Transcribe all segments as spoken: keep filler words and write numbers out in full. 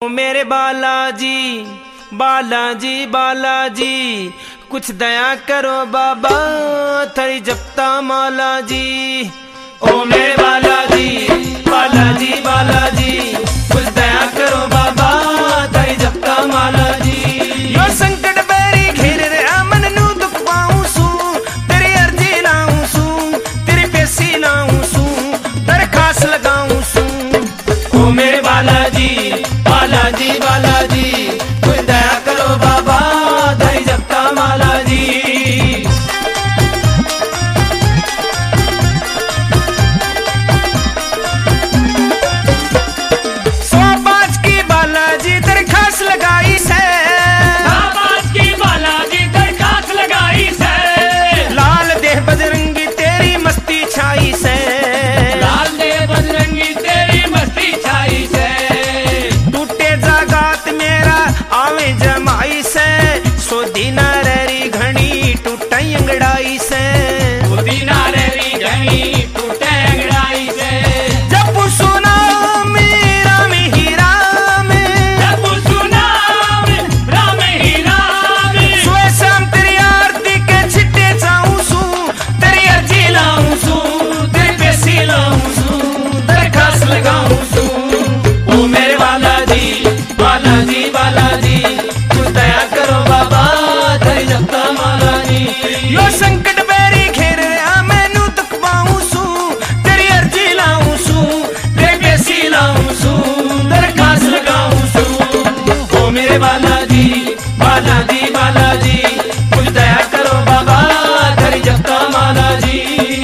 मेरे बालाजी बालाजी बालाजी कुछ दया करो बाबा थरी जपता माला जी। ओ मेरे बालाजी बालाजी बालाजी कुछ दया करो बाबा थरी जपता माला जी। यो संकट बेरी घेर रहा मन नू दुख पाऊं सू तेरी अर्जी लाऊं सू तेरी पेशी लाऊं सू दरखास्त लगाऊं सू। ओ मेरे बालाजी बालाजी बालाजी कुछ दया करो बाबा धरी जपता माला जी। सौ पाँच की बालाजी दरखास्त लगाई से बाज की बालाजी दरखास्त लगाई से लाल देह बजरंगी तेरी मस्ती छाई से लाल दे बजरंगी तेरी मस्ती छाई से टूटे जागात मेरा आवे जमाई से सो दीना री घणी टूटाई अंगड़ाई से पुदीना री घनी टूटे अंगड़ाई से जब सुना मेरा में हीरा में जब सुना राम ही राम सुबह शाम तेरी आरती के छिट्टे जाऊं सू तेरी अर्जी लाऊं सू तेरी पेशी लाऊं सू दरखास्त लगाऊं सू। ओ मेरे बालाजी बालाजी बालाजी कुछ दया करो बाबा धरी जपता माला जी। यो संकट बेरी घेर रहा मैनू दुख पाऊं सू तेरी अर्जी लाऊं सू तेरी पेशी लाऊं सू दरखास्त लगाऊं सू। ओ मेरे बालाजी बालाजी बालाजी कुछ दया करो बाबा धरी जपता माला जी।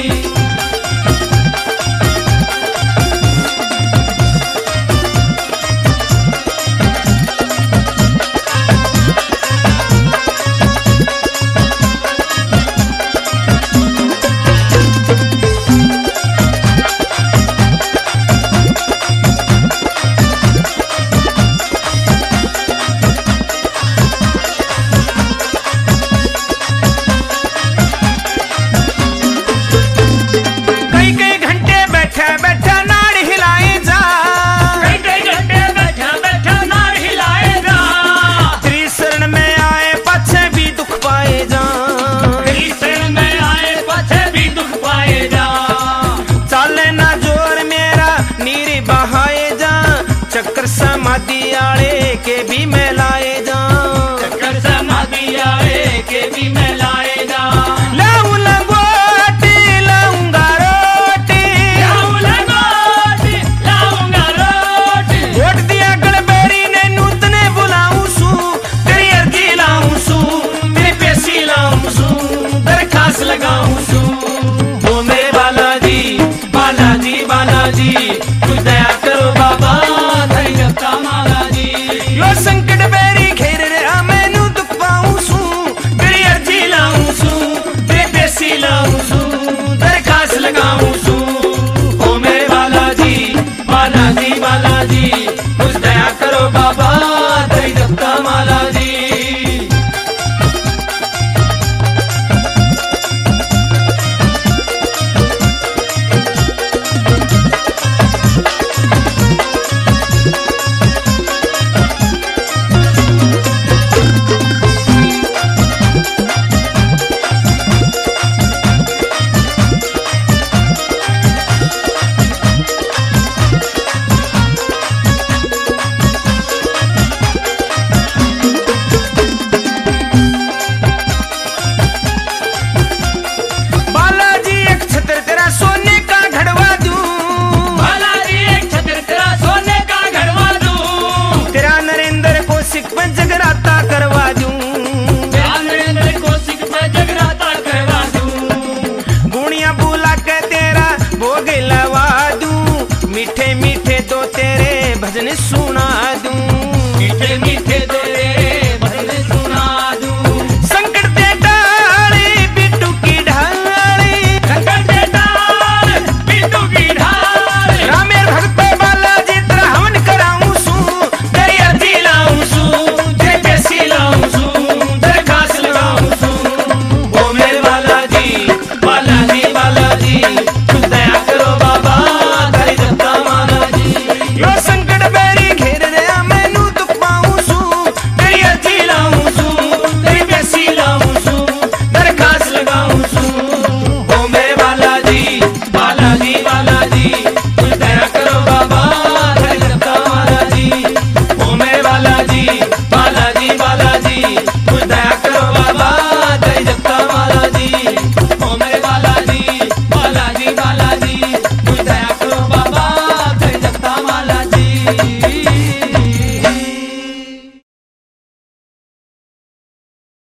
कई कई घंटे बैठा बैठा नाड़ हिलाए जा कई कई घंटे बैठा बैठा नार हिलाएगा तेरी शरण में आए पछे भी दुख पाए जा तेरी शरण में आए पछे भी दुख पाएगा चाले ना जोर मेरा नीर बहाए जा चक्कर समाधि आले के भी मैं लाए जा चक्कर समाधि आए के भी मैं लाएगा लाऊं लगोटी लाऊंगा रोटी लाऊं लगोटी लाऊंगा रोटी वोट दिया गड़बेरी ने नूतने बुलाऊं सू तेरी अर्जी लाऊं सू तेरी पेशी लाऊं सू दरखास्त लगाऊं सू। ओ मेरे बालाजी बालाजी बालाजी कुछ दया करो बाबा धरी जपता माला जी। यो संकट बेरी घेर रहा मैनू दुख पाऊं सू तेरी अर्जी लाऊं सू तेरी पेशी लाऊं सू दरखास्त लगाऊं सू। ओ मेरे बालाजी बालाजी बालाजी कुछ दया करो बाबा